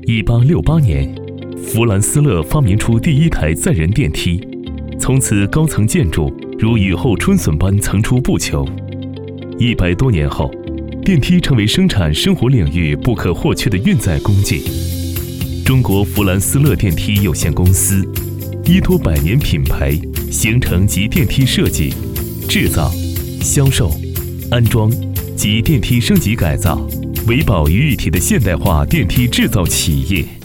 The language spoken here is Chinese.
1868年，弗兰斯勒发明出第一台载人电梯，从此高层建筑如雨后春笋般层出不穷。100多年后，电梯成为生产生活领域不可或缺的运载工具。中国弗兰斯勒电梯有限公司依托100年品牌，形成集电梯设计、制造、销售、安装及电梯升级改造为宝于一体的现代化电梯制造企业。